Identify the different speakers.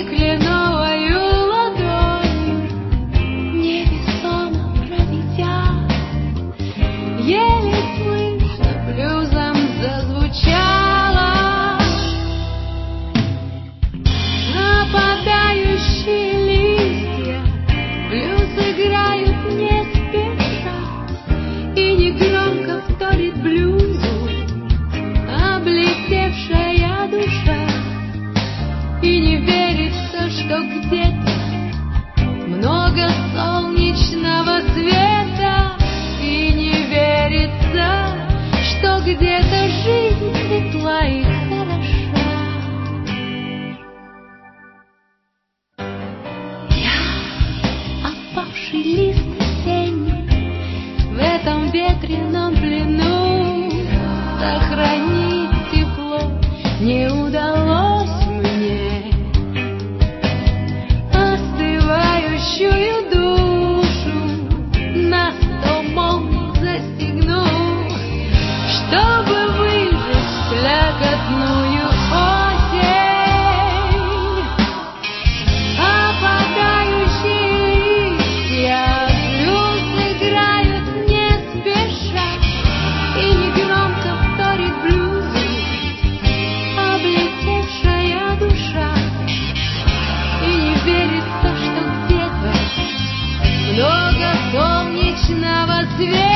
Speaker 1: кленовою ладонью, невесомо проведя, еле слышно блюзом зазвучало. Опадающие листья блюз играют не спеша, и негромко вторит блюзу облетевшая душа. И не верится, что где-то много солнечного света, и не верится, что где-то жизнь светла и хороша. Я опавший лист осенний в этом ветреном плену, сохранить тепло не удалось мне. Остывающую душу на 100 молний застегну, чтобы выжечь слякотную осень. Опадающие листья блюз играют не спеша, и негромко вторит блюзу облетевшая душа. И не верится, что где-то много солнечного света.